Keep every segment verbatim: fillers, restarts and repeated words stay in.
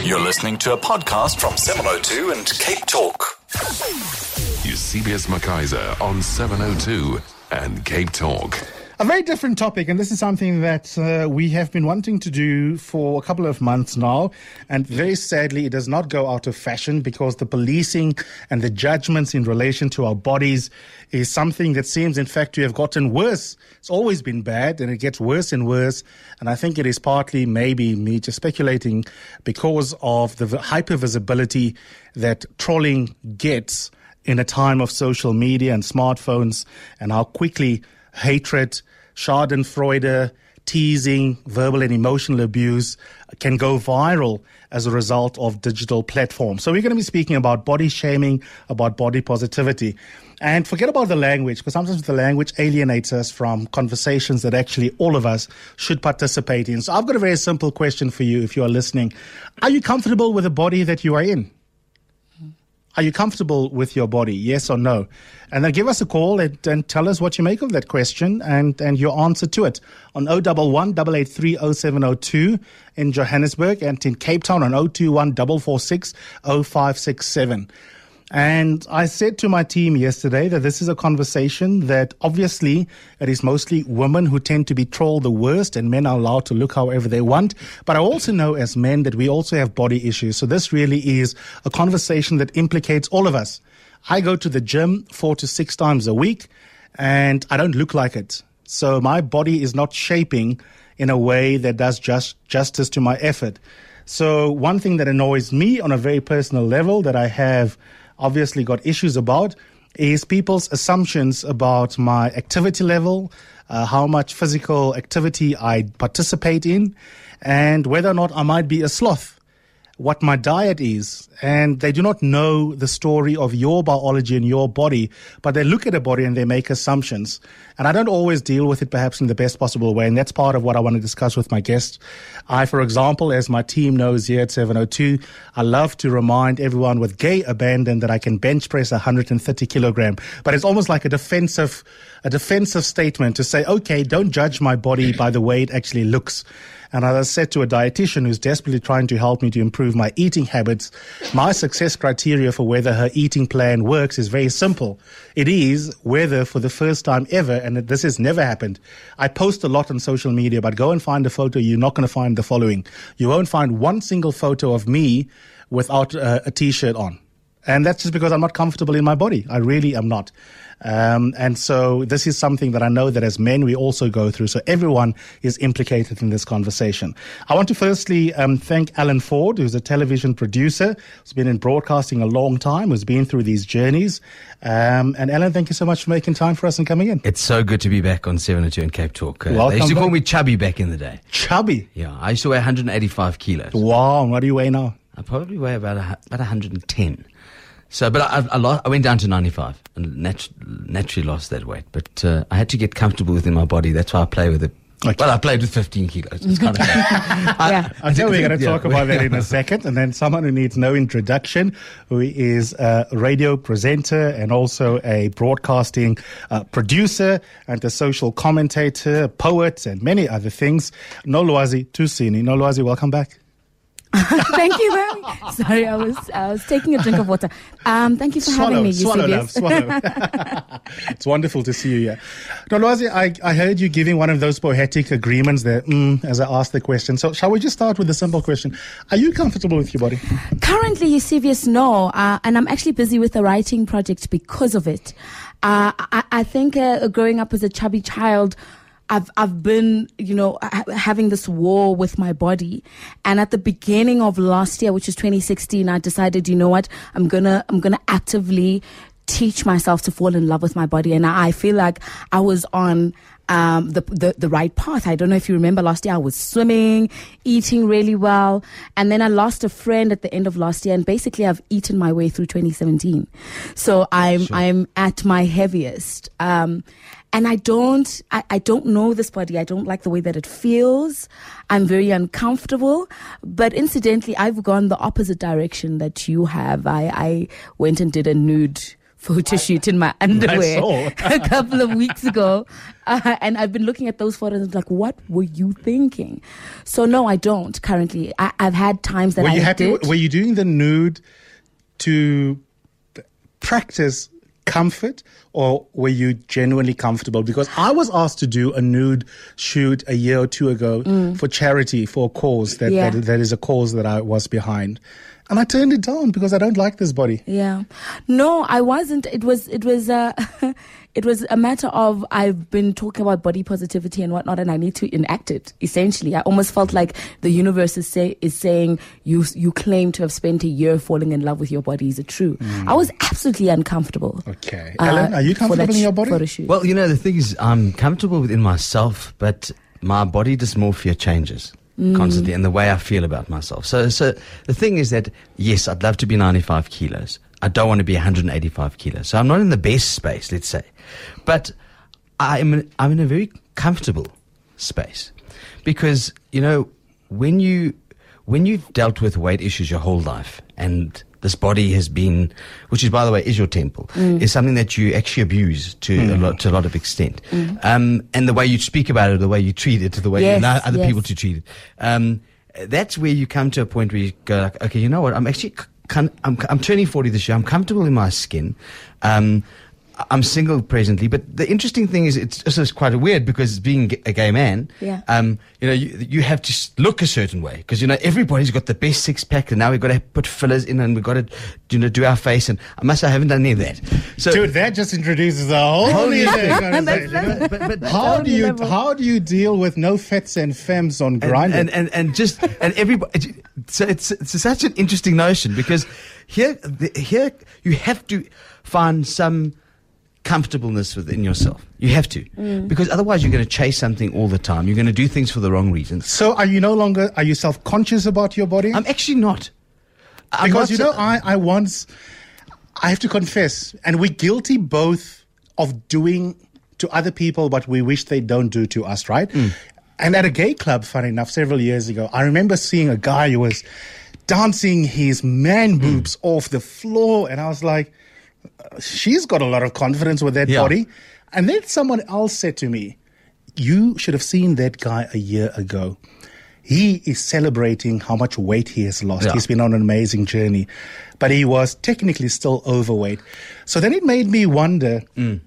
You're listening to a podcast from seven oh two and Cape Talk. Eusebius McKaiser on seven oh two and Cape Talk. A very different topic, and this is something that uh, we have been wanting to do for a couple of months now, and very sadly it does not go out of fashion because the policing and the judgments in relation to our bodies is something that seems in fact to have gotten worse. It's always been bad and it gets worse and worse, and I think it is partly maybe me just speculating because of the hyper-visibility that trolling gets in a time of social media and smartphones, and how quickly hatred, schadenfreude, teasing, verbal and emotional abuse can go viral as a result of digital platforms. So we're going to be speaking about body shaming, about body positivity. And forget about the language, because sometimes the language alienates us from conversations that actually all of us should participate in. So I've got a very simple question for you if you are listening. Are you comfortable with the body that you are in? Are you comfortable with your body? Yes or no? And then give us a call and, and tell us what you make of that question and, and your answer to it on oh one one, eight eight three, oh seven oh two in Johannesburg and in Cape Town on oh two one, four four six, oh five six seven. And I said to my team yesterday that this is a conversation that obviously it is mostly women who tend to be trolled the worst, and men are allowed to look however they want. But I also know as men that we also have body issues. So this really is a conversation that implicates all of us. I go to the gym four to six times a week and I don't look like it. So my body is not shaping in a way that does just justice to my effort. So one thing that annoys me on a very personal level that I have obviously got issues about is people's assumptions about my activity level, uh, how much physical activity I participate in, and whether or not I might be a sloth, what my diet is. And they do not know the story of your biology and your body, but they look at a body and they make assumptions. And I don't always deal with it perhaps in the best possible way, and that's part of what I want to discuss with my guests. I, for example, as my team knows here at seven oh two, I love to remind everyone with gay abandon that I can bench press one hundred thirty kilogram. But it's almost like a defensive, a defensive statement to say, okay, don't judge my body by the way it actually looks. And as I said to a dietitian who's desperately trying to help me to improve my eating habits, my success criteria for whether her eating plan works is very simple. It is whether for the first time ever, and this has never happened, I post a lot on social media, but go and find a photo, you're not going to find the following. You won't find one single photo of me without uh, a t-shirt on. And that's just because I'm not comfortable in my body. I really am not. Um, and so this is something that I know that as men we also go through. So everyone is implicated in this conversation. I want to firstly um, thank Alan Ford, who's a television producer, who's been in broadcasting a long time, who's been through these journeys. Um, and Alan, thank you so much for making time for us and coming in. It's so good to be back on seven oh two and Cape Talk. Uh, Welcome they used to back. call me Chubby back in the day. Chubby? Yeah, I used to weigh one hundred eighty-five kilos. Wow, and what do you weigh now? I probably weigh about, a, about one hundred ten. So, but I, I, lost, I went down to ninety-five and nat- naturally lost that weight. But uh, I had to get comfortable within my body. That's why I play with it. Okay. Well, I played with fifteen kilos. It's kind of I, yeah. I know we're going to yeah. talk about that in a second. And then someone who needs no introduction, who is a radio presenter and also a broadcasting uh, producer and a social commentator, poet, and many other things. Nolwazi Tusini. Nolwazi, welcome back. Thank you very much. Sorry, I was I was taking a drink of water. Um, thank you for swallow, having me. Swallow, love, swallow. It's wonderful to see you here. Nolwazi, I, I heard you giving one of those poetic agreements there mm, as I asked the question. So shall we just start with the simple question? Are you comfortable with your body? Currently, Eusebius, no. Uh, and I'm actually busy with a writing project because of it. Uh, I, I think uh, growing up as a chubby child, I've I've been, you know, ha- having this war with my body. And at the beginning of last year, which is twenty sixteen, I decided, you know what, I'm gonna I'm gonna actively teach myself to fall in love with my body. And I, I feel like I was on um the, the the right path. I don't know if you remember last year, I was swimming, eating really well, and then I lost a friend at the end of last year, and basically I've eaten my way through twenty seventeen. So I'm sure. I'm at my heaviest. Um And I don't, I, I don't know this body. I don't like the way that it feels. I'm very uncomfortable. But incidentally, I've gone the opposite direction that you have. I, I went and did a nude photo shoot in my underwear saw. a couple of weeks ago. Uh, and I've been looking at those photos and like, what were you thinking? So no, I don't currently. I, I've had times that Were I you happy? did. Were you doing the nude to practice comfort, or were you genuinely comfortable? Because I was asked to do a nude shoot a year or two ago for charity, for a cause that, Yeah. that that is a cause that I was behind, and I turned it down because I don't like this body. Yeah. No, I wasn't. It was, it was, uh, it was a matter of, I've been talking about body positivity and whatnot, and I need to enact it, essentially. I almost felt like the universe is say, is saying, you, you claim to have spent a year falling in love with your body. Is it true? I was absolutely uncomfortable. Okay. uh, Ellen, are you for that comfortable in your sh- body? photo shoot. Well, you know, the thing is, I'm comfortable within myself, but my body dysmorphia changes constantly, and the way I feel about myself. So, so the thing is that, yes, I'd love to be ninety-five kilos. I don't want to be one hundred eighty-five kilos. So I'm not in the best space, let's say. But I'm, I'm in a very comfortable space. Because, you know, when you, when you've dealt with weight issues your whole life, and this body has been, which is, by the way, is your temple, is something that you actually abuse to a lot, to a lot of extent. Um, and the way you speak about it, the way you treat it, the way Yes, you allow other yes. people to treat it. Um, that's where you come to a point where you go like, okay, you know what? I'm actually, c- con- I'm, I'm turning forty this year. I'm comfortable in my skin. Um, I'm single presently, but the interesting thing is it's also quite weird because being a gay man, Yeah. um, you know, you, you have to s- look a certain way because, you know, everybody's got the best six pack and now we've got to put fillers in and we've got to, you know, do our face. And I must say I haven't done any of that. So, Dude, that just introduces a whole Whole new new thing. thing. I was That's- like, you know, but, but, How do you level. how do you deal with no fats and femmes on and, Grindr? and, and, and just and everybody so it's it's such an interesting notion because here the, here you have to find some comfortableness within yourself. You have to, because otherwise you're going to chase something all the time. You're going to do things for the wrong reasons. So are you no longer are you self conscious about your body? I'm actually not. I'm because not you so- know I, I once I have to confess, and we're guilty both of doing to other people what we wish they don't do to us, right? And at a gay club, funny enough, several years ago, I remember seeing a guy who was dancing his man boobs off the floor, and I was like, she's got a lot of confidence with that Yeah. body. And then someone else said to me, you should have seen that guy a year ago. He is celebrating how much weight he has lost. Yeah. He's been on an amazing journey, but he was technically still overweight. So then it made me wonder,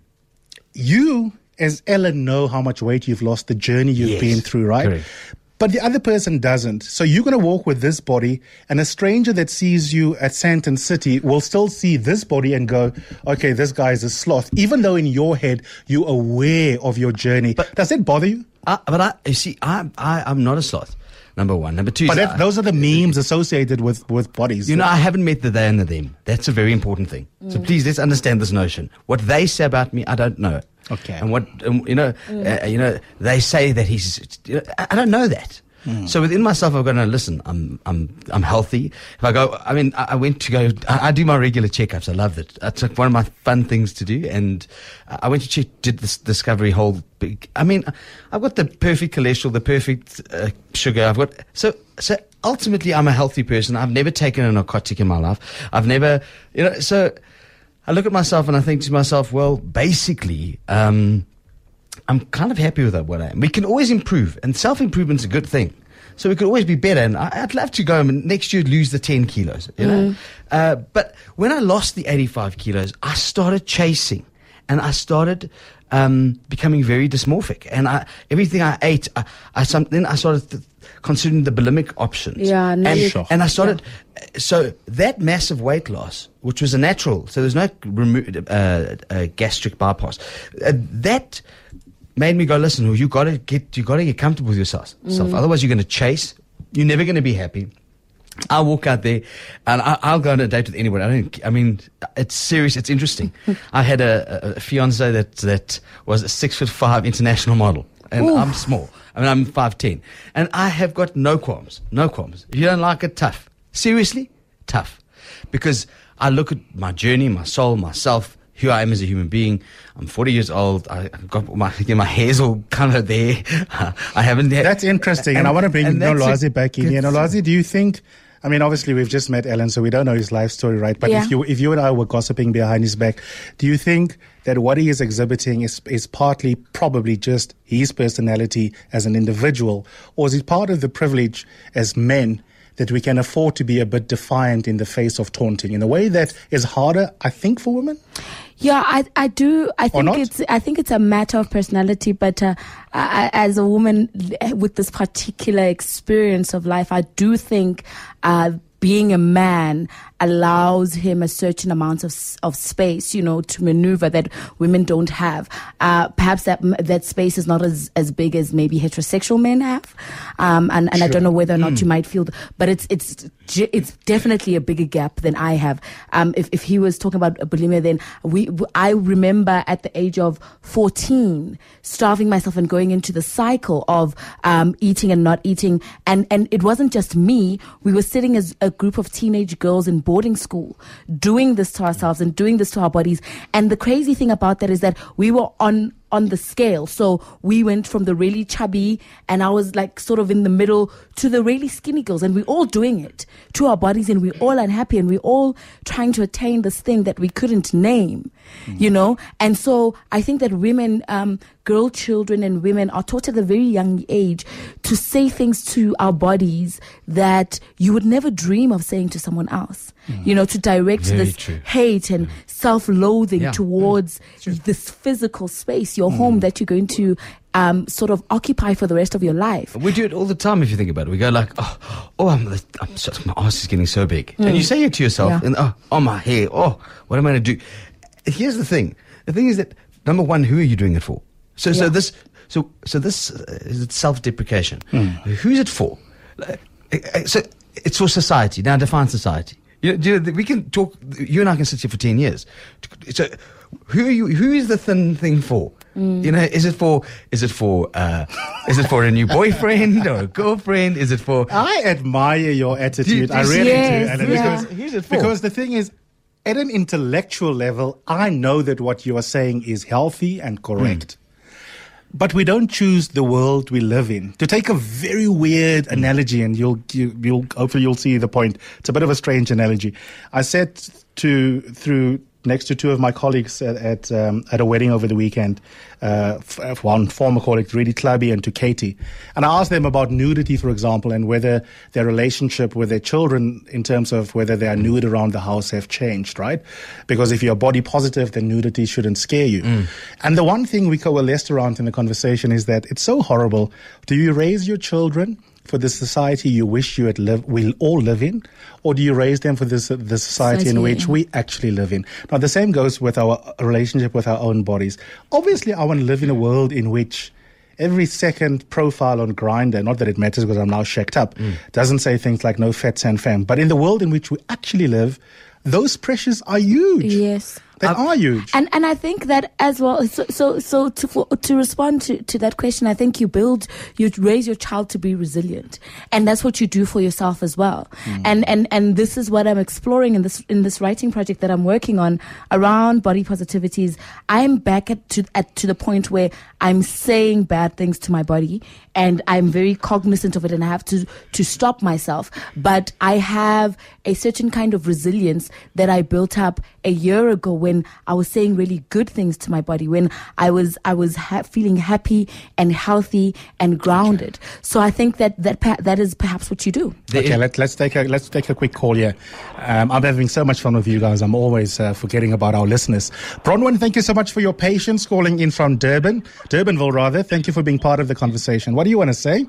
you as Ellen know how much weight you've lost, the journey you've Yes, been through, right? correct. But the other person doesn't. So you're going to walk with this body, and a stranger that sees you at Sandton City will still see this body and go, okay, this guy is a sloth, even though in your head you're aware of your journey. But- Does that bother you? I, but I, you see, I, I, I'm not a sloth. Number one. Number two. But is that, I- those are the memes associated with, with bodies. You know, I haven't met the they and the them. That's a very important thing. So please, let's understand this notion. What they say about me, I don't know. Okay. And what um, you know, uh, you know, they say that he's. You know, I, I don't know that. So within myself, I've got to listen. I'm, I'm, I'm healthy. If I go, I mean, I, I went to go. I, I do my regular checkups. I love it. It's like one of my fun things to do. And I went to check, did this Discovery whole big. I mean, I've got the perfect cholesterol, the perfect uh, sugar. I've got so so. Ultimately, I'm a healthy person. I've never taken a narcotic in my life. I've never, you know. So I look at myself and I think to myself, well, basically. Um, I'm kind of happy with what I am. We can always improve, and self-improvement's a good thing. So we could always be better, and I, I'd love to go and next year lose the ten kilos, you know. Uh, but when I lost the eighty-five kilos, I started chasing, and I started um, becoming very dysmorphic. And I, everything I ate, I, I some, then I started th- considering the bulimic options. Yeah, no, and, you- Sure. and I started. So that massive weight loss, which was a natural, so there's no remo- uh, uh, gastric bypass, uh, that made me go, listen, you got to get you got to get comfortable with yourself. Mm. Otherwise, you're going to chase. You're never going to be happy. I'll walk out there and I, I'll go on a date with anybody. I don't. I mean, it's serious. It's interesting. I had a, a, a fiance that that was a six foot five international model, and Ooh. I'm small. I mean, I'm five ten, and I have got no qualms. No qualms. If you don't like it, tough. Seriously, tough. Because I look at my journey, my soul, myself, who I am as a human being. I'm forty years old. I, I've got my you know, my hair's all kind of there. I haven't. Had, That's interesting, and, and- I want to bring and that's a Nolazi back in good here. Nolazi, do you think I mean, obviously, we've just met Ellen, so we don't know his life story, right? But Yeah. if you if you and I were gossiping behind his back, do you think that what he is exhibiting is is partly probably just his personality as an individual, or is it part of the privilege as men that we can afford to be a bit defiant in the face of taunting in a way that is harder, I think, for women? Yeah, I, I do. I think not? it's I think it's a matter of personality. But uh, I, as a woman with this particular experience of life, I do think uh, being a man allows him a certain amount of of space, you know, to maneuver that women don't have. Uh, perhaps that that space is not as, as big as maybe heterosexual men have, um, and and I don't know whether or not mm. you might feel, but it's it's it's definitely a bigger gap than I have. Um, if if he was talking about bulimia, then we I remember at the age of fourteen starving myself and going into the cycle of um, eating and not eating, and and it wasn't just me. We were sitting as a group of teenage girls in boarding school doing this to ourselves and doing this to our bodies. And the crazy thing about that is that we were on on the scale. So we went from the really chubby, and I was like sort of in the middle, to the really skinny girls, and we're all doing it to our bodies, and we're all unhappy, and we're all trying to attain this thing that we couldn't name, mm. you know? And so I think that women, um, girl children and women are taught at a very young age to say things to our bodies that you would never dream of saying to someone else. Mm. You know, to direct Very this true. hate and self-loathing Yeah. towards Mm. this physical space, your Mm. home that you're going to um, sort of occupy for the rest of your life. We do it all the time if you think about it. We go like, oh, oh I'm, I'm so, my ass is getting so big. Mm. And you say it to yourself, Yeah. and oh, oh, my hair, oh, what am I going to do? Here's the thing. The thing is that, number one, who are you doing it for? So, so Yeah. this, so, so this uh, is it self-deprecation. Mm. Who's it for? Uh, uh, So it's for society. Now define society. You know, do you know, we can talk, you and I can sit here for ten years. So who are you, who is the thin thing for? Mm. You know, is it for, is it for, uh, is it for a new boyfriend or a girlfriend? Is it for, I admire your attitude. Do you I see- really Yes, do. Alan, yeah. because, Who's it for? because the thing is, at an intellectual level, I know that what you are saying is healthy and correct. But we don't choose the world we live in. To take a very weird analogy, and you'll you, you'll hopefully you'll see the point. It's a bit of a strange analogy. I sat to through next to two of my colleagues at at, um, at a wedding over the weekend. Uh, f- one former colleague, really clubby, and to Katie, and I asked them about nudity, for example, and whether their relationship with their children, in terms of whether they are nude around the house, have changed, right? Because if you're body positive, then nudity shouldn't scare you. Mm. And the one thing we coalesced around in the conversation is that it's so horrible. Do you raise your children for the society you wish you had live, will all live in, or do you raise them for this the society, Society, in which yeah. we actually live in? Now, the same goes with our relationship with our own bodies. Obviously, I want to live in a world in which every second profile on Grindr, not that it matters because I'm now shacked up, mm. doesn't say things like no fat and fam. But in the world in which we actually live, those pressures are huge. Yes. They are huge. And and I think that as well. So so so to for, to respond to, to that question, I think you build, you raise your child to be resilient, and that's what you do for yourself as well. Mm. And and and this is what I'm exploring in this in this writing project that I'm working on around body positivities. I'm back at to at to the point where I'm saying bad things to my body, and I'm very cognizant of it, and I have to to stop myself. But I have a certain kind of resilience that I built up a year ago when I was saying really good things to my body, when I was I was ha- feeling happy and healthy and grounded. So I think that that pa- that is perhaps what you do. Okay, let, let's take a let's take a quick call here. Um, I'm having so much fun with you guys. I'm always uh, forgetting about our listeners. Bronwyn, thank you so much for your patience, calling in from Durban, Durbanville rather. Thank you for being part of the conversation. What do you want to say?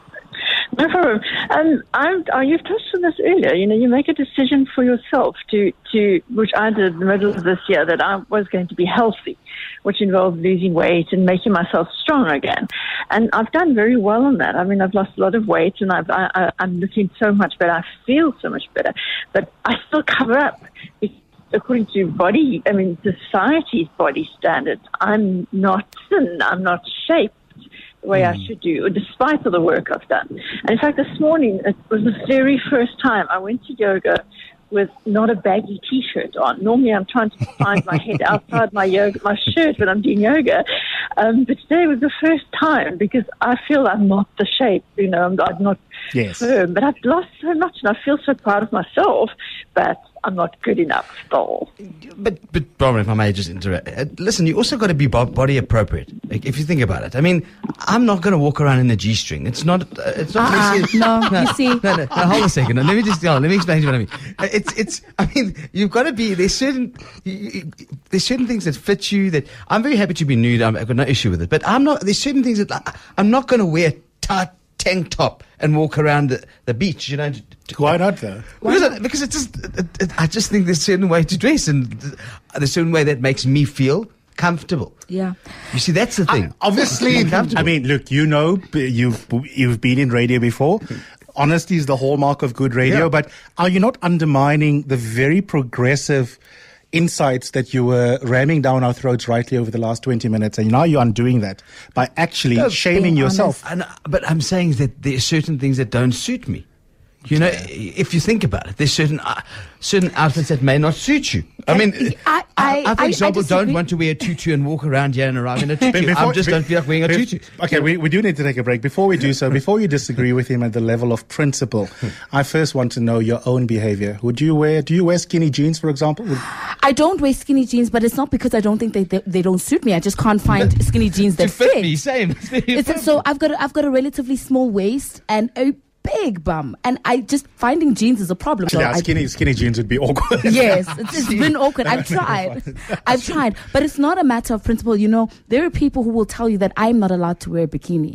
No problem. Um, I'm, oh, you've touched on this earlier. You know, you make a decision for yourself to, to, which I did in the middle of this year, that I was going to be healthy, which involved losing weight and making myself strong again. And I've done very well on that. I mean, I've lost a lot of weight, and I've, I, I, I'm looking so much better. I feel so much better, but I still cover up. It's, according to body, I mean, society's body standards, I'm not thin, I'm not shaped the way mm. I should do, despite all the work I've done. And in fact, this morning, it was the very first time I went to yoga with not a baggy T-shirt on. Normally I'm trying to find my head outside my yoga, my shirt when I'm doing yoga. Um, but today was the first time because I feel I'm not the shape, you know, I'm, I'm not yes. firm. But I've lost so much and I feel so proud of myself, but I'm not good enough still. But, but Barbara, if I may just interrupt. Uh, listen, you also got to be bo- body appropriate. Like, if you think about it, I mean, I'm not going to walk around in a G-string. It's not. Uh, it's not. Uh-uh, no, no, you see. No, no, no, hold a second. No, let me just. No, let me explain to you what I mean. Uh, It's. It's. I mean, you've got to be. There's certain. You, you, there's certain things that fit you. That I'm very happy to be nude. I'm, I've got no issue with it. But I'm not. There's certain things that I, I'm not going to wear tight tank top and walk around the, the beach. You know. Why not though? Because, it, because it just, it, it, I just think there's a certain way to dress, and there's a certain way that makes me feel comfortable. Yeah. You see, that's the thing. I, obviously, I mean, look, you know, you've you've been in radio before. Honesty is the hallmark of good radio. Yeah. But are you not undermining the very progressive insights that you were ramming down our throats rightly over the last twenty minutes, and now you're undoing that by actually No, shaming yourself? And, but I'm saying that there are certain things that don't suit me. You know, if you think about it, there's certain uh, certain outfits that may not suit you. I mean, I, I, I, for I, example, I don't want to wear a tutu and walk around here and around in a tutu. Before- I just be- don't feel like wearing a be- tutu. Okay, we, we do need to take a break. Before we do so, before you disagree with him at the level of principle, I first want to know your own behavior. Would you wear, do you wear skinny jeans, for example? Would, I don't wear skinny jeans, but it's not because I don't think they they, they don't suit me. I just can't find skinny jeans To that fit fit. me, same. It's, so I've got a, I've got a relatively small waist and a big bum, and I just finding jeans is a problem. So yeah, I- skinny skinny jeans would be awkward. Yes, it's, it's been awkward. I've tried. I've tried. But it's not a matter of principle. You know, there are people who will tell you that I'm not allowed to wear a bikini.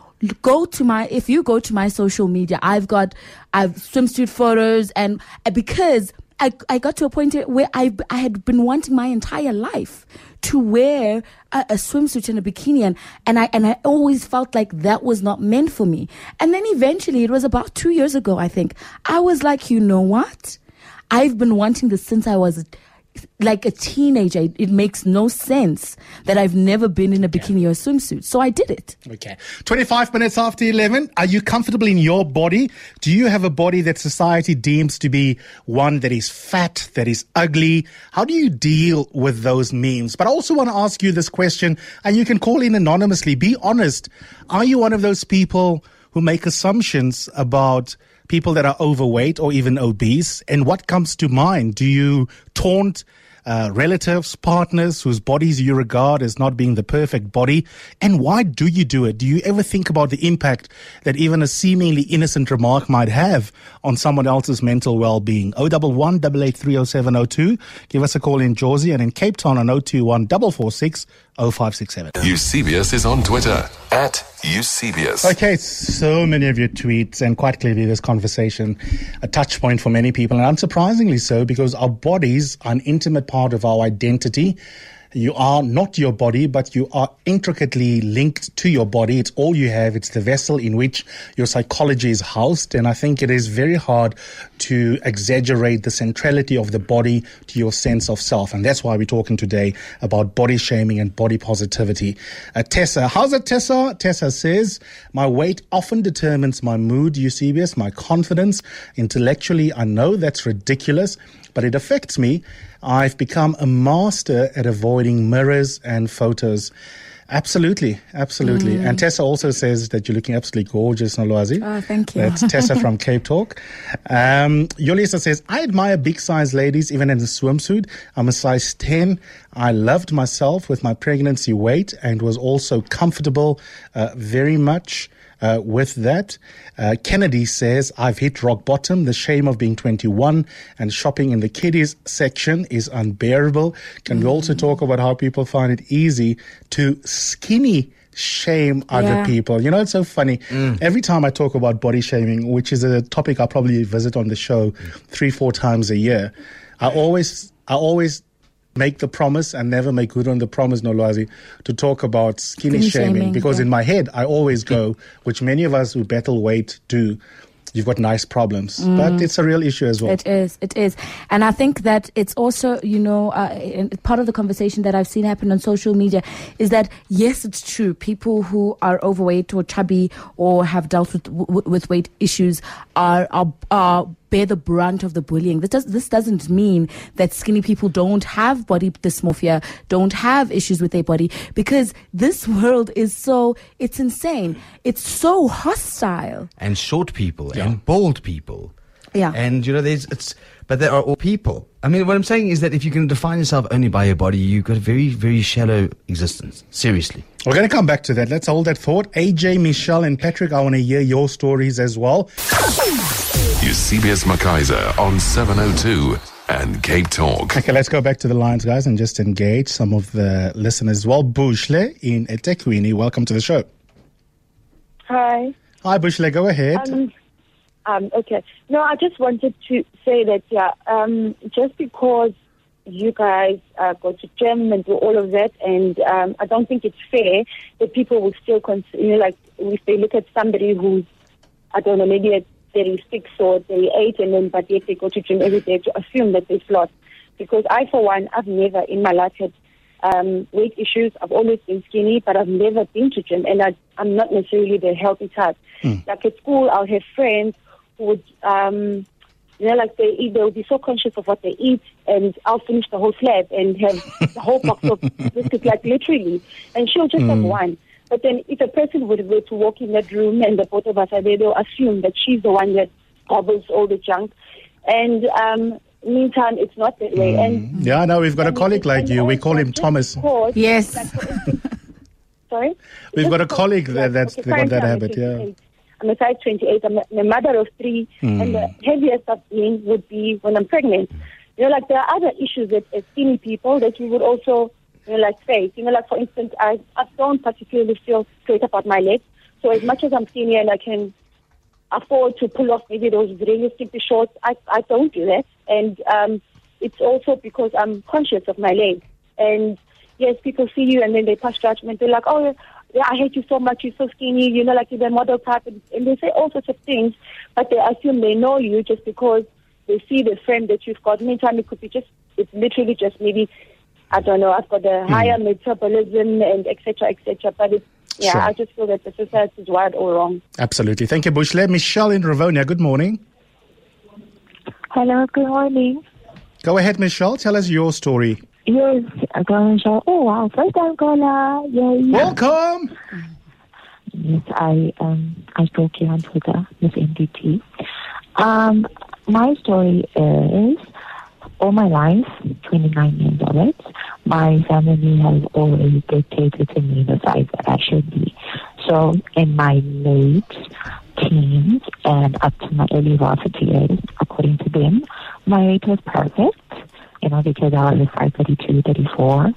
Go to my, if you go to my social media, I've got, I've swimsuit photos, and because I, I got to a point where I, I had been wanting my entire life to wear a, a swimsuit and a bikini, and, and I and I always felt like that was not meant for me. And then eventually, it was about two years ago, I think, I was like, you know what? I've been wanting this since I was like a teenager. It, it makes no sense that I've never been in a bikini or a swimsuit. So I did it. Okay. twenty-five minutes after eleven. Are you comfortable in your body? Do you have a body that society deems to be one that is fat, that is ugly? How do you deal with those memes? But I also want to ask you this question, and you can call in anonymously. Be honest. Are you one of those people who make assumptions about people that are overweight or even obese? And what comes to mind? Do you taunt uh, relatives, partners whose bodies you regard as not being the perfect body? And why do you do it? Do you ever think about the impact that even a seemingly innocent remark might have on someone else's mental well-being? oh one one, eight eight three, oh seven oh two. Give us a call in Jersey, and in Cape Town on oh two one, four four six, oh five six seven. Eusebius is on Twitter. At Eusebius. Okay, so many of your tweets, and quite clearly this conversation, a touch point for many people, and unsurprisingly so, because our bodies are an intimate part of our identity. You are not your body, but you are intricately linked to your body. It's all you have. It's the vessel in which your psychology is housed. And I think it is very hard to exaggerate the centrality of the body to your sense of self. And that's why we're talking today about body shaming and body positivity. Uh, Tessa, how's it, Tessa? Tessa says, my weight often determines my mood, Eusebius, my confidence. Intellectually, I know that's ridiculous, but it affects me. I've become a master at avoiding mirrors and photos. Absolutely, absolutely. Mm. And Tessa also says that you're looking absolutely gorgeous, Nolwazi. Oh, thank you. That's Tessa from Cape Talk. Um, Yolisa says, I admire big size ladies even in a swimsuit. I'm a size ten. I loved myself with my pregnancy weight and was also comfortable uh, very much. Uh, with that, uh, Kennedy says, I've hit rock bottom. The shame of being twenty-one and shopping in the kiddies section is unbearable. Can mm. we also talk about how people find it easy to skinny shame other yeah. people? You know, it's so funny. Mm. Every time I talk about body shaming, which is a topic I probably visit on the show three, four times a year, I always, I always make the promise and never make good on the promise, Nolwazi, to talk about skinny, skinny shaming, shaming, because yeah. in my head I always go, which many of us who battle weight do, you've got nice problems. Mm. But it's a real issue as well. It is, it is. And I think that it's also, you know, uh, part of the conversation that I've seen happen on social media is that, yes, it's true. People who are overweight or chubby or have dealt with, w- with weight issues are, are, are bear the brunt of the bullying. This, does, this doesn't mean that skinny people don't have body dysmorphia, don't have issues with their body, because this world is so, it's insane. It's so hostile. And short people Yeah. and bald people. Yeah. And, you know, there's, it's, but there are all people. I mean, what I'm saying is that if you can define yourself only by your body, you've got a very, very shallow existence. Seriously. We're going to come back to that. Let's hold that thought. A J, Michelle, and Patrick, I want to hear your stories as well. Eusebius McKaiser on seven oh two and Cape Talk. Okay, let's go back to the lines, guys, and just engage some of the listeners as well. Bushle in eThekwini, welcome to the show. Hi. Hi, Bushle, go ahead. Um, um, okay. No, I just wanted to say that, yeah, um, just because you guys uh, go to gym and do all of that, and um, I don't think it's fair that people will still consider, you know, like, if they look at somebody who's, I don't know, maybe at thirty-six or thirty-eight, and then, but yet they go to gym every day, to assume that they've lost. Because I, for one, I've never in my life had um, weight issues. I've always been skinny, but I've never been to gym, and I, I'm not necessarily the healthy type. Mm. Like at school, I'll have friends who would, um, you know, like they eat, they'll be so conscious of what they eat, and I'll finish the whole slab and have the whole box of biscuits, like literally, and she'll just mm. have one. But then if a person would were to walk in that room and the both of us are there, they'll assume that she's the one that gobbles all the junk. And um, meantime, it's not that way. Mm. And yeah, no, we've got a colleague like you. We call him Thomas. Because, yes. Like, sorry? We've Just got a colleague like, that's okay, got that I'm habit, yeah. I'm a size twenty-eight. I'm a, I'm a mother of three. Mm. And the heaviest I've been would be when I'm pregnant. You know, like there are other issues that as skinny people that you would also, you know, like face. You know, like for instance, I, I don't particularly feel straight about my legs. So as much as I'm skinny and I can afford to pull off maybe those really skimpy shorts, I, I don't do that. And um, it's also because I'm conscious of my legs. And yes, people see you and then they pass judgment. They're like, oh, yeah, I hate you so much, you're so skinny, you know, like you're the model type. And, and they say all sorts of things, but they assume they know you just because they see the frame that you've got. Meantime, it could be just, it's literally just maybe, I don't know, I've got a higher mm. metabolism and et cetera, et cetera. But it's, yeah, sure. I just feel that the society is wired all wrong. Absolutely. Thank you, Bushle. Michelle in Ravonia, good morning. Hello, good morning. Go ahead, Michelle. Tell us your story. Yes, I'm going to show. Oh, wow. First time caller. Yay. Welcome. Yes, I um I spoke here on Twitter with M D T. Um, my story is, all my life, twenty-nine years old, my family has always dictated to me the size that I should be. So in my late teens and up to my early varsity years, according to them, my weight was perfect, you know, because I was five thirty-two, thirty-four.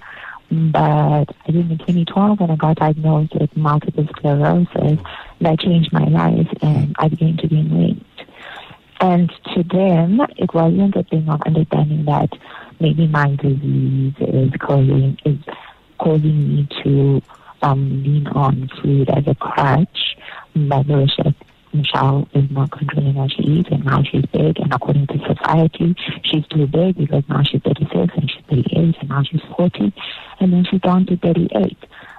But I think in twenty twelve, when I got diagnosed with multiple sclerosis, that changed my life and I began to gain weight. And to them, it wasn't a thing of understanding that maybe my disease is causing is causing me to um, lean on food as a crutch. But they were just, Michelle is not controlling what she eats, and now she's big. And according to society, she's too big because now she's thirty-six and she's thirty-eight, and now she's forty, and then she's down to thirty-eight.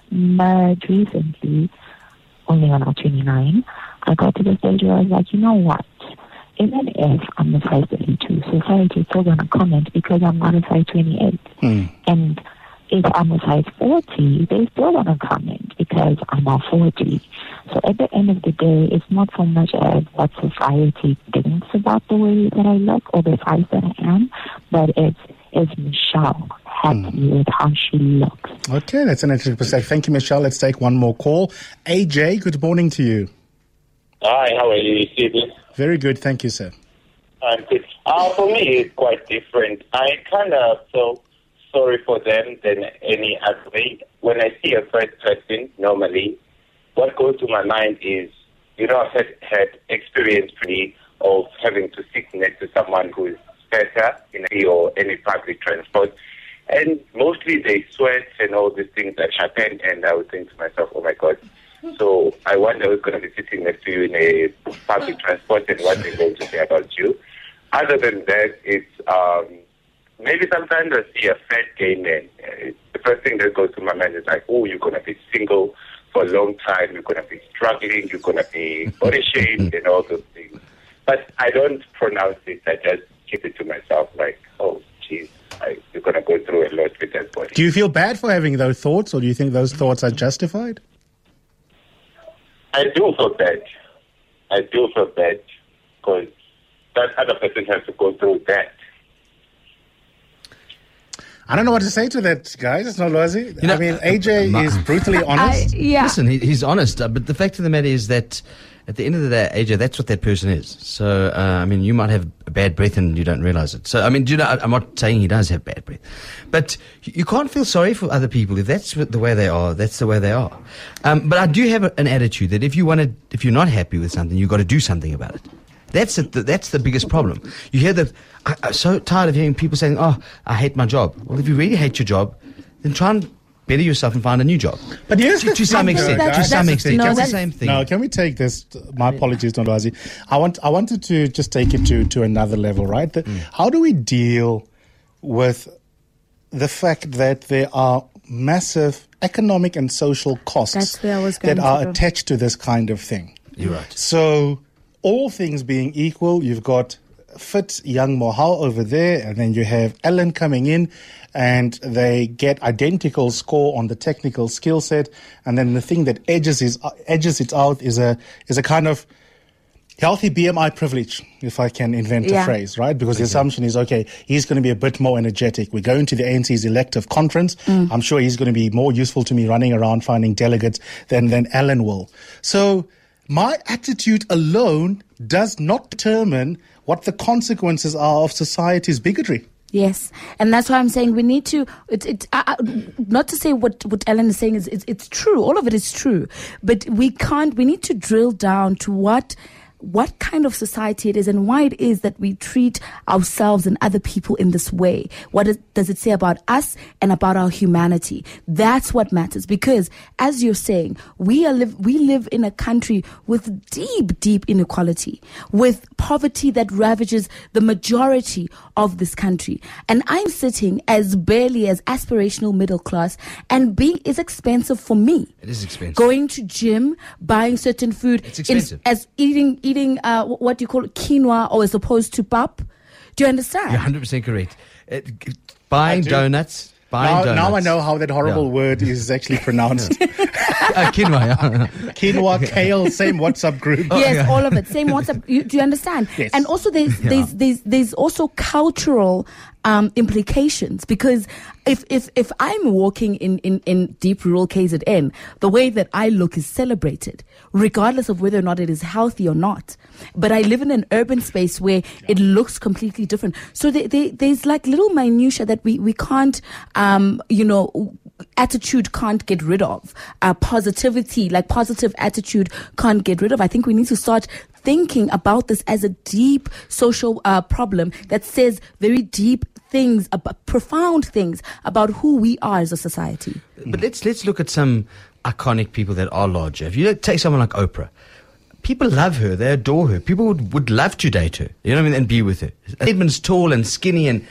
But recently, only when I was twenty-nine, I got to the stage where I was like, you know what? Even if I'm a size thirty-two, society is still going to comment because I'm not a size twenty-eight. Mm. And if I'm a size forty, they're still going to comment because I'm a forty. So at the end of the day, it's not so much as what society thinks about the way that I look or the size that I am, but it's, is Michelle happy mm. with how she looks? Okay, that's an interesting perspective. Thank you, Michelle. Let's take one more call. A J, good morning to you. Hi, how are you, Stephen? Very good, thank you, sir. I'm good. Uh, for me, it's quite different. I kind of feel sorry for them than any other way. When I see a first person, normally, what goes to my mind is, you know, I've had, had experience really of having to sit next to someone who is better in a or any public transport. And mostly they sweat and all these things that happen, and I would think to myself, oh my God. So I wonder who's going to be sitting next to you in a public transport and what they're going to say about you. Other than that, it's um, maybe sometimes I see a fat gay man. Uh, the first thing that goes to my mind is like, oh, you're going to be single for a long time. You're going to be struggling. You're going to be body shamed and all those things. But I don't pronounce it. I just keep it to myself like, oh, geez, I, you're going to go through a lot with that body. Do you feel bad for having those thoughts, or do you think those thoughts are justified? I do feel bad. I do feel bad because that other person has to go through that. I don't know what to say to that, guys. It's not Lwazi. You know, I mean, A J uh, is brutally honest. I, yeah. Listen, he, he's honest, uh, but the fact of the matter is that at the end of the day, A J, that's what that person is. So, uh, I mean, you might have a bad breath and you don't realize it. So, I mean, do you know, I'm not saying he does have bad breath, but you can't feel sorry for other people. If that's the way they are, that's the way they are. Um, but I do have a, an attitude that if you want to, if you're not happy with something, you've got to do something about it. That's it, that's the biggest problem. You hear that, I, I'm so tired of hearing people saying, oh, I hate my job. Well, if you really hate your job, then try and better yourself and find a new job. But here's to, the to some thing, extent, though, to guys. some That's the extent, thing. it's Can the we- same thing. No, can we take this? My apologies, Don Lwazi. I want, I wanted to just take it to, to another level, right? The, Mm. How do we deal with the fact that there are massive economic and social costs That's where I was going that to are go. attached to this kind of thing? You're right. So, all things being equal, you've got fit young Mohal over there, and then you have Ellen coming in, and they get identical score on the technical skill set, and then the thing that edges is edges it out is a is a kind of healthy B M I privilege, if I can invent Yeah. a phrase, right? Because the assumption is, okay, he's going to be a bit more energetic. We're going to the A N C's elective conference. I'm sure he's going to be more useful to me running around finding delegates than, than Alan will. So my attitude alone does not determine what the consequences are of society's bigotry. Yes, and that's why I'm saying we need to. It, it, uh, uh, not to say what what Ellen is saying is it's, it's true. All of it is true, but we can't. We need to drill down to what. what kind of society it is and why it is that we treat ourselves and other people in this way. What is, does it say about us and about our humanity? That's what matters, because as you're saying, we are live, we live in a country with deep, deep inequality, with poverty that ravages the majority of this country. And I'm sitting as barely as aspirational middle class, and being is expensive for me. It is expensive. Going to gym, buying certain food, It's expensive. in- as eating eating uh, what you call quinoa or as opposed to pap. Do you understand? You're one hundred percent correct. It, buying I do. donuts. Buying Now, donuts. now I know how that horrible Yeah. word is actually pronounced. Uh, quinoa, yeah. Quinoa, kale, same WhatsApp group. Yes, all of it. Same WhatsApp. You, do you understand? Yes. And also, there's there's there's there's also cultural um, implications, because if if if I'm walking in, in, in deep rural K Z N, the way that I look is celebrated, regardless of whether or not it is healthy or not. But I live in an urban space where it looks completely different. So there, there, there's like little minutia that we we can't, um, you know. attitude can't get rid of. Uh, positivity, like positive attitude, can't get rid of. I think we need to start thinking about this as a deep social uh, problem that says very deep things, about, profound things about who we are as a society. But let's let's look at some iconic people that are larger. If you take someone like Oprah, people love her, they adore her. People would, would love to date her, you know what I mean, and be with her. Edmund's tall and skinny, and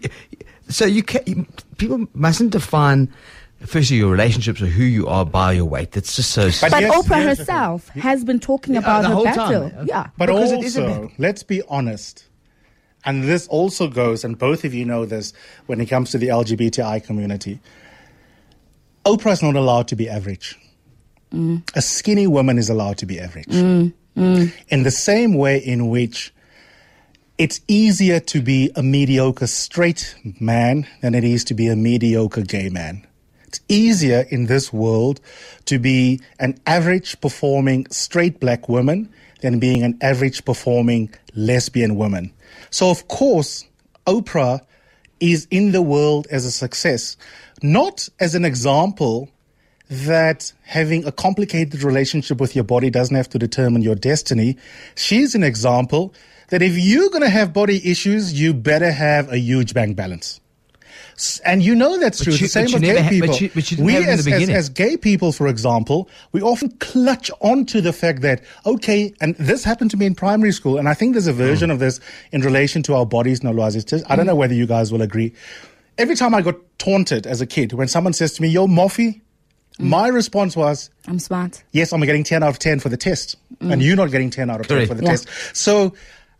so you can people mustn't define firstly your relationships or who you are by your weight. That's just so. But But yes, Oprah yes, herself has been talking Yeah, about the her whole battle. time. Yeah. But Because it is a also, bit- let's be honest, and this also goes, and both of you know this, when it comes to the L G B T I community, Oprah is not allowed to be average. A skinny woman is allowed to be average. In the same way in which it's easier to be a mediocre straight man than it is to be a mediocre gay man. It's easier in this world to be an average performing straight black woman than being an average performing lesbian woman. So of course, Oprah is in the world as a success, not as an example that having a complicated relationship with your body doesn't have to determine your destiny. She's an example that if you're going to have body issues, you better have a huge bank balance. S- And you know that's But true. you- It's the but same you with never gay ha- people. but you- but you didn't we have it in as, the as, beginning. as gay people, for example, we often clutch onto the fact that, okay, and this happened to me in primary school, and I think there's a version of this in relation to our bodies, Nolwazi. It's just- I don't know whether you guys will agree. Every time I got taunted as a kid, when someone says to me, yo, Moffy, my response was, I'm smart. yes, I'm getting ten out of ten for the test. And you're not getting ten out of ten Correct. for the Yeah. test. So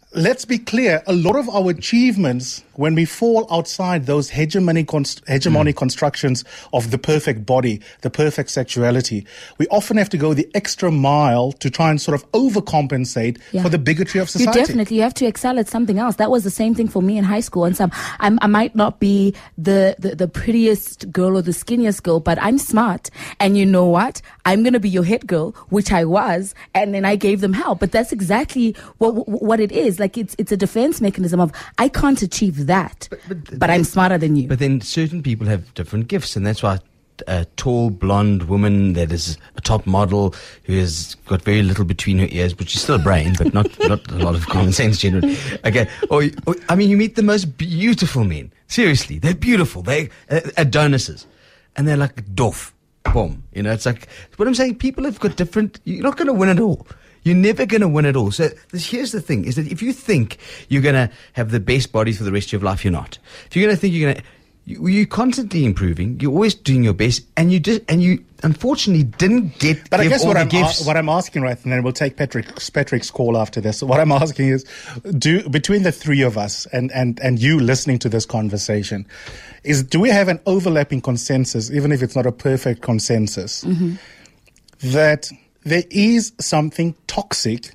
let's be clear, a lot of our achievements, when we fall outside those hegemonic, const- hegemonic mm. constructions of the perfect body, the perfect sexuality, we often have to go the extra mile to try and sort of overcompensate yeah. for the bigotry of society. You definitely, you have to excel at something else. That was the same thing for me in high school. And some, I'm, I might not be the, the, the prettiest girl or the skinniest girl, but I'm smart. And you know what? I'm going to be your hit girl, which I was. And then I gave them hell. But that's exactly what, what it is. Like it's, it's a defense mechanism of, I can't achieve that, but, but, but I'm smarter than you. But then certain people have different gifts, and that's why a tall blonde woman that is a top model who has got very little between her ears, but she's still a brain, but not not a lot of common sense generally. Okay, or, or I mean, you meet the most beautiful men. Seriously, they're beautiful. They uh, Adonises, and they're like doff, boom. You know, it's like what I'm saying. People have got different. You're not going to win it all. You're never going to win it all. So this, here's the thing, is that if you think you're going to have the best body for the rest of your life, you're not. If you're going to think you're going to, you, you're constantly improving, you're always doing your best, and you did, and you unfortunately didn't get But I guess all what the I'm, gifts. a- what I'm asking, right, and then we'll take Patrick's, Patrick's call after this. What I'm asking is, do between the three of us and, and, and you listening to this conversation, is do we have an overlapping consensus, even if it's not a perfect consensus, mm-hmm. that there is something toxic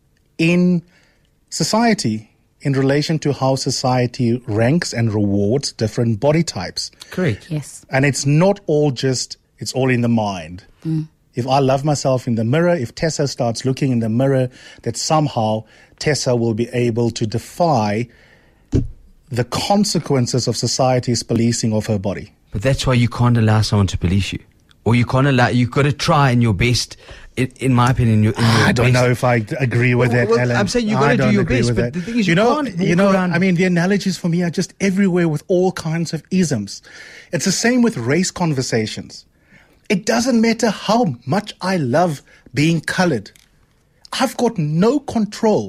in society in relation to how society ranks and rewards different body types. Correct. Yes. And it's not all just, it's all in the mind. Mm. If I love myself in the mirror, if Tessa starts looking in the mirror, that somehow Tessa will be able to defy the consequences of society's policing of her body. But that's why you can't allow someone to police you. Or you can't allow, you've got to try in your best, in, in my opinion, in your, in your I don't best. know if I d- agree with Well, that, well, Alan. I'm saying you've got I to do don't your agree best, with but that. the thing is you know, can't walk you know, around- I mean, the analogies for me are just everywhere with all kinds of isms. It's the same with race conversations. It doesn't matter how much I love being colored. I've got no control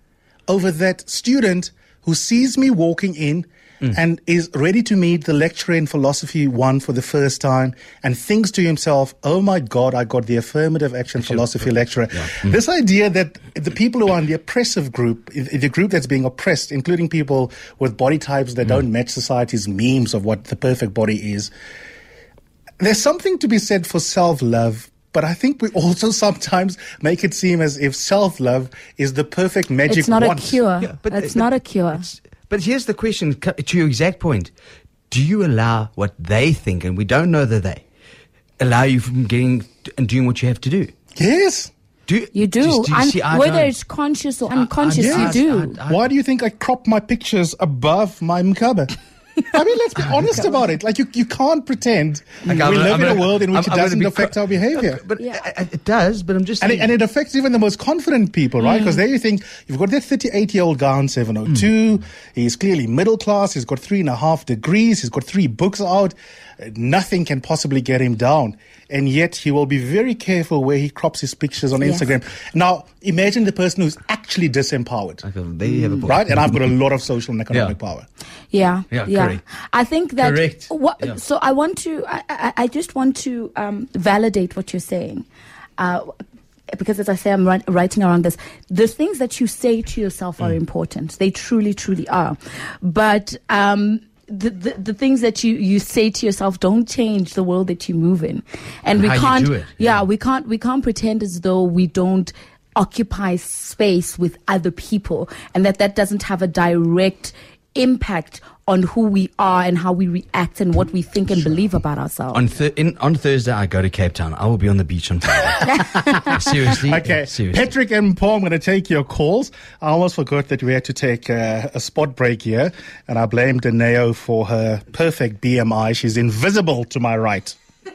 over that student who sees me walking in Mm. and is ready to meet the lecturer in philosophy one for the first time and thinks to himself, oh my God, I got the affirmative action philosophy lecturer. Yeah. Mm. This idea that the people who are in the oppressive group, the group that's being oppressed, including people with body types that mm. don't match society's memes of what the perfect body is, there's something to be said for self-love. But I think we also sometimes make it seem as if self-love is the perfect magic wand. It's not wand. a cure. Yeah, but, it's but, not a cure. But here's the question, to your exact point. Do you allow what they think, and we don't know the they, allow you from getting and doing what you have to do? Yes. Do you, you do. do, do you Un- see, whether don't. it's conscious or unconscious, I, I, yes. you do. I, I, Why do you think I crop my pictures above my mkabe? I mean, let's be honest about it. Like, you, you can't pretend like, we I'm, live I'm in gonna, a world in which I'm, it I'm doesn't affect cr- our behavior. But yeah. it, it does, but I'm just and saying. it, and it affects even the most confident people, right? Because mm. there you think, you've got that thirty-eight-year-old guy on seven oh two. Mm. He's clearly middle class. He's got three and a half degrees. He's got three books out. Nothing can possibly get him down. And yet he will be very careful where he crops his pictures on yes. Instagram. Now, imagine the person who's actually disempowered. Okay, there you have a point. Right? And I've got a lot of social and economic yeah. power. Yeah. Yeah, yeah. correct. I think that. Correct. What, yeah. So I want to, I, I, I just want to um, validate what you're saying. Uh, because as I say, I'm write, writing around this. The things that you say to yourself mm. are important. They truly, truly are. But um, the, the the things that you, you say to yourself don't change the world that you move in. And, and we how can't, you do it. Yeah. yeah, we can't, we can't pretend as though we don't occupy space with other people and that that doesn't have a direct impact on who we are and how we react and what we think and sure. believe about ourselves. On, th- in, on Thursday, I go to Cape Town. I will be on the beach on Friday. Seriously? Okay. Yeah, seriously. Patrick and Paul, I'm going to take your calls. I almost forgot that we had to take uh, a spot break here, and I blame Daneo for her perfect B M I. She's invisible to my right.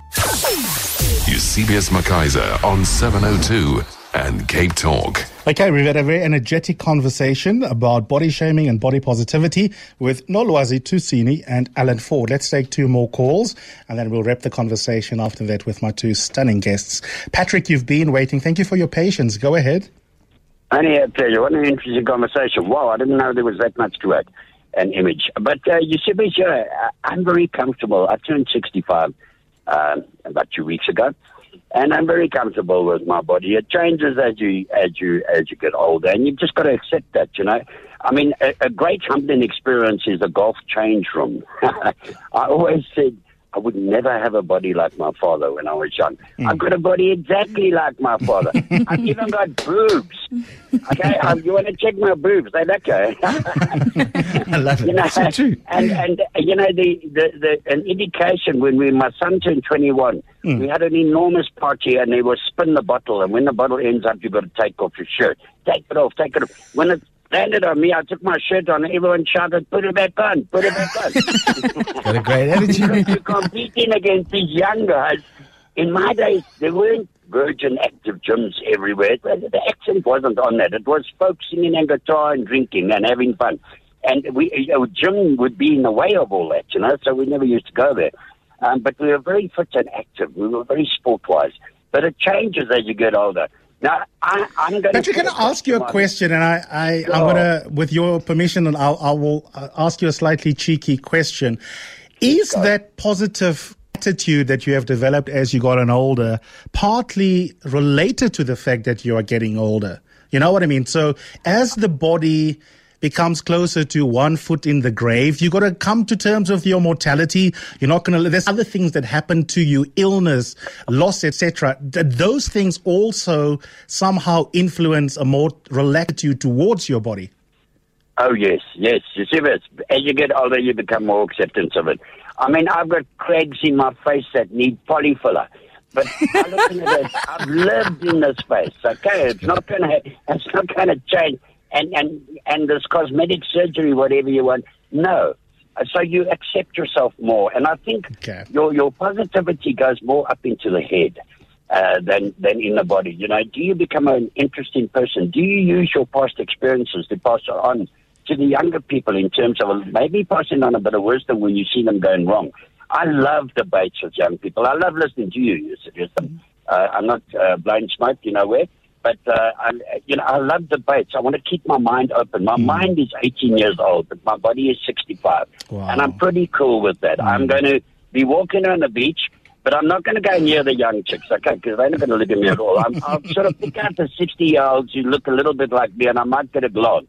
Eusebius McKaiser on seven oh two and Cape Talk. Okay, we've had a very energetic conversation about body shaming and body positivity with Nolwazi Tusini and Alan Ford. Let's take two more calls, and then we'll wrap the conversation after that with my two stunning guests. Patrick, you've been waiting. Thank you for your patience. Go ahead. Only a pleasure. What an interesting conversation. Wow, I didn't know there was that much to it, an image. But uh, you see, uh, I'm very comfortable. I turned sixty-five uh, about two weeks ago. and I'm very comfortable with my body. It changes as you as you as you get older, and you've just got to accept that. You know, I mean, a, a great humbling experience is a golf change room. I always said I would never have a body like my father when I was young. Mm. I've got a body exactly like my father. I've even got boobs. Okay, um, you want to check my boobs? They're okay. I love it. You know, That's so true. And, and you know, the, the, the an indication when we, my son turned twenty-one, mm. we had an enormous party and they were spin the bottle. And when the bottle ends up, you've got to take off your shirt. Take it off, take it off. When it landed on me, I took my shirt on and everyone shouted, put it back on, put it back on. Got a great attitude. Because you're competing against these young guys. In my days, there weren't Virgin Active gyms everywhere. The accent wasn't on that. It was folk singing and guitar and drinking and having fun. And we, you know, gym would be in the way of all that, you know, so we never used to go there. Um, but we were very fit and active. We were very sport-wise. But it changes as you get older. Now, I, I'm going Patrick, to... can I ask you a question? And I, I, sure. I'm going to, with your permission, and I'll, I will ask you a slightly cheeky question. Is that positive attitude that you have developed as you got older partly related to the fact that you are getting older? You know what I mean? So as the body becomes closer to one foot in the grave, you got to come to terms with your mortality. You're not going to, there's other things that happen to you, illness, loss, et cetera. Those things also somehow influence a more relaxed attitude towards your body. Oh, yes, yes. You see, as you get older, you become more acceptance of it. I mean, I've got cracks in my face that need polyfiller. But I look at it, I've lived in this space, okay? It's not going to, it's not going to change. And, and, and this cosmetic surgery, whatever you want, no. So you accept yourself more. And I think okay. your, your positivity goes more up into the head uh, than, than in the body. You know, do you become an interesting person? Do you use your past experiences to pass on to the younger people in terms of maybe passing on a bit of wisdom when you see them going wrong? I love debates with young people. I love listening to you. You suggest them. Uh, I'm not uh, blind smoke, you know where. But, uh, I, you know, I love debates. I want to keep my mind open. My mm. mind is eighteen years old, but my body is sixty-five. Wow. And I'm pretty cool with that. Mm. I'm going to be walking on the beach, but I'm not going to go near the young chicks, okay, because they're not going to look at me at all. I'm, I'll sort of pick out the sixty-year-olds who look a little bit like me, and I might get a glance.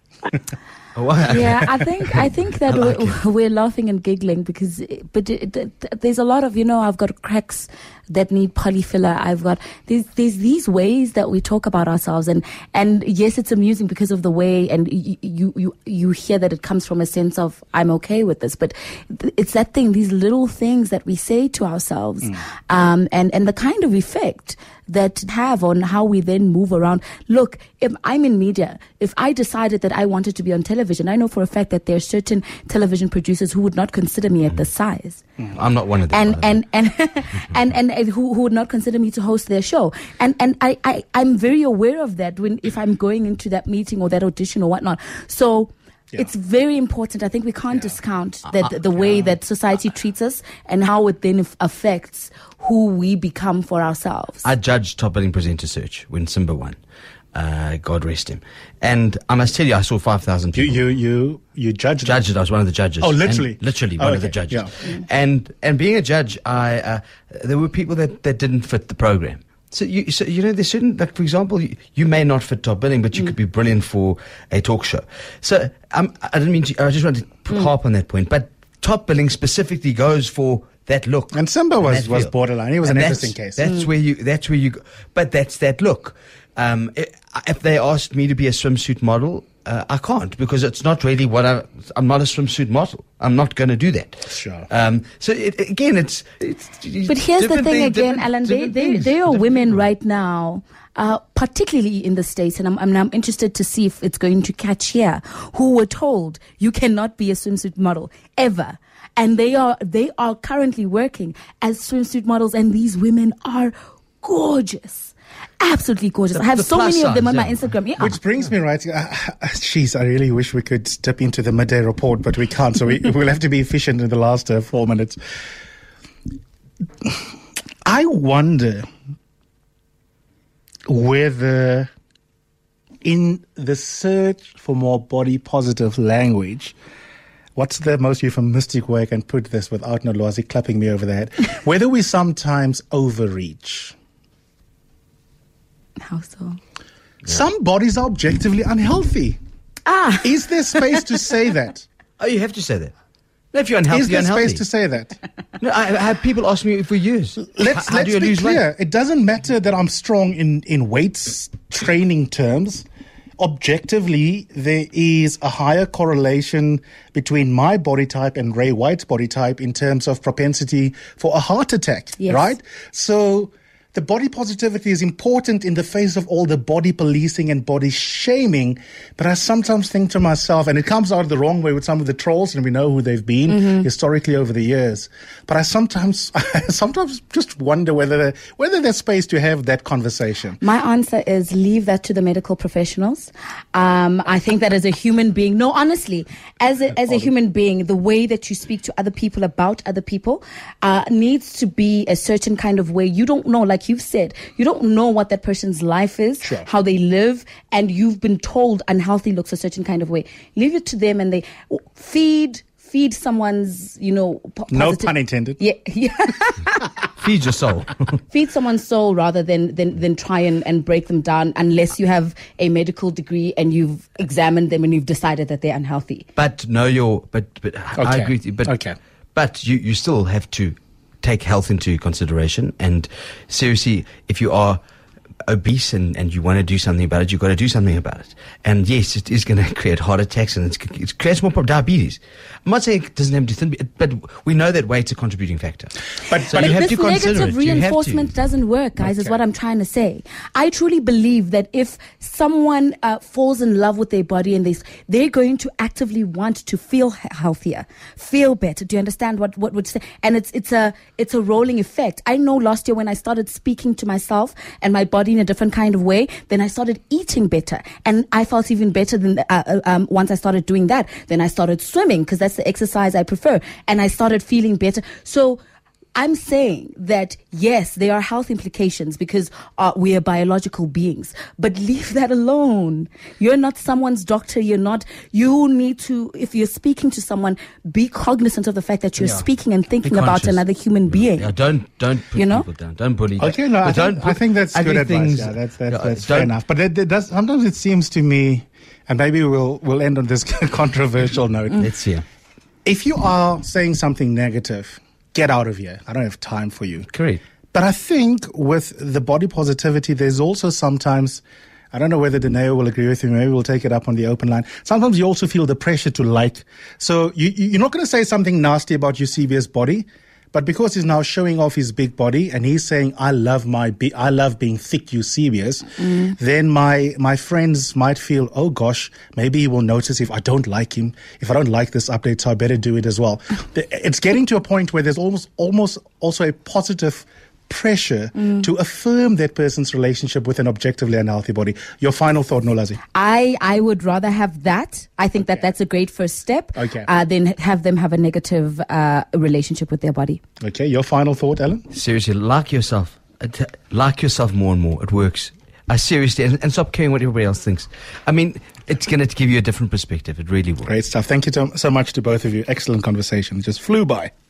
Yeah, I think I think that like we're, we're laughing and giggling because, but it, it, there's a lot of, you know, I've got cracks that need polyfiller. I've got there's there's these ways that we talk about ourselves, and and yes, it's amusing because of the way, and you you you, you hear that it comes from a sense of I'm okay with this, but it's that thing, these little things that we say to ourselves, mm. um, and and the kind of effect that have on how we then move around. Look, if I'm in media, if I decided that I wanted to be on television, I know for a fact that there are certain television producers who would not consider me at the size. I'm not one of them. And and and, and, and and who, who would not consider me to host their show. And and I, I, I'm very aware of that when if I'm going into that meeting or that audition or whatnot. So yeah. It's very important. I think we can't yeah. discount that uh, the way yeah. that society treats us and how it then affects who we become for ourselves. I judged Top Billing Presenter Search when Simba won. Uh, God rest him. And I must tell you, I saw five thousand people. You, you, you, you judged Judged it. I was one of the judges. Oh, literally? And literally oh, one okay. of the judges. Yeah. And, and being a judge, I, uh, there were people that, that didn't fit the program. So you, so, you know, there's certain, like, for example, you, you may not fit Top Billing, but you mm. could be brilliant for a talk show. So, um, I didn't mean to, I just wanted to mm. harp on that point, but Top Billing specifically goes for that look. And Simba was, was borderline. He was and an interesting case. That's mm. where you, that's where you go. But that's that look. Um, if they asked me to be a swimsuit model, uh, I can't, because it's not really what I, I'm not a swimsuit model. I'm not going to do that. Sure. Um, so it, again, it's, it's. But here's the thing things, again, Alan, they, they, there are women people. right now, uh, particularly in the States, and I'm, I'm, I'm interested to see if it's going to catch here, who were told you cannot be a swimsuit model ever. And they are, they are currently working as swimsuit models, and these women are gorgeous. Absolutely gorgeous. The, I have so many size, of them on yeah. my Instagram. Yeah. Which brings me right. Jeez, uh, I really wish we could dip into the midday report, but we can't. So we, we'll have to be efficient in the last uh, four minutes. I wonder whether in the search for more body positive language, what's the most euphemistic way I can put this without Nolwazi clapping me over the head? Whether we sometimes overreach. How so? Yeah. Some bodies are objectively unhealthy. Ah. Is there space to say that? Oh, you have to say that. No, if you're unhealthy, Is there you're unhealthy. space to say that? No, I, I have people ask me for years. Let's, how let's do you be lose clear. weight? It doesn't matter that I'm strong in, in weights training terms. Objectively, there is a higher correlation between my body type and Ray White's body type in terms of propensity for a heart attack, yes. right? So the body positivity is important in the face of all the body policing and body shaming. But I sometimes think to myself, and it comes out the wrong way with some of the trolls, and we know who they've been mm-hmm. historically over the years. But I sometimes, I sometimes just wonder whether whether there's space to have that conversation. My answer is leave that to the medical professionals. Um, I think that as a human being, no, honestly, as a, as a human being, the way that you speak to other people about other people uh, needs to be a certain kind of way. You don't know, like you've said, you don't know what that person's life is, sure. how they live, and you've been told unhealthy looks a certain kind of way. Leave it to them, and they feed feed someone's, you know, po- no positive, pun intended. Yeah, yeah. Feed your soul. Feed someone's soul rather than than, than try and, and break them down, unless you have a medical degree and you've examined them and you've decided that they're unhealthy. But know your, but but okay. I agree with you. But okay. but you you still have to take health into consideration. And seriously, if you are obese and, and you want to do something about it, you've got to do something about it. And yes, it is going to create heart attacks, and it's, it creates more problem, diabetes. I'm not saying it doesn't have to, thin, but we know that weight's a contributing factor. But, so but you have this to consider negative it. reinforcement doesn't work, guys, okay. is what I'm trying to say. I truly believe that if someone uh, falls in love with their body and they, they're going to actively want to feel healthier, feel better. Do you understand what, what would say? And it's, it's a, it's a rolling effect. I know last year when I started speaking to myself and my body in a different kind of way, then I started eating better, and I felt even better than uh, um, once I started doing that. Then I started swimming because that's the exercise I prefer, and I started feeling better. So I'm saying that yes, there are health implications because uh, we are biological beings, but leave that alone. You're not someone's doctor. You're not, you need to, if you're speaking to someone, be cognizant of the fact that you're yeah. speaking and thinking Be about conscious. another human being. Yeah, don't, don't put you know? people down. Don't bully. Okay, no, I but think, don't I think that's good advice. things- Yeah, that's, that's, yeah, that's fair don't- enough. But it, it does, sometimes it seems to me, and maybe we'll, we'll end on this controversial note. Let's hear. If you are saying something negative, get out of here. I don't have time for you. Correct. But I think with the body positivity, there's also sometimes, I don't know whether Danae will agree with me, maybe we'll take it up on the open line. Sometimes you also feel the pressure to like. So you, you're not going to say something nasty about Eusebius' body, but because he's now showing off his big body and he's saying, I love my, be- I love being thick Eusebius, mm. then my, my friends might feel, oh gosh, maybe he will notice if I don't like him, if I don't like this update, so I better do it as well. It's getting to a point where there's almost, almost also a positive pressure mm. to affirm that person's relationship with an objectively unhealthy body. Your final thought, Nolwazi? I, I would rather have that. I think okay. that that's a great first step. Okay. Uh, than have them have a negative uh, relationship with their body. Okay. Your final thought, Alan? Seriously, like yourself. Like yourself more and more. It works. Uh, seriously, and, and stop caring what everybody else thinks. I mean, it's going to give you a different perspective. It really will. Great stuff. Thank you to, so much to both of you. Excellent conversation. It just flew by.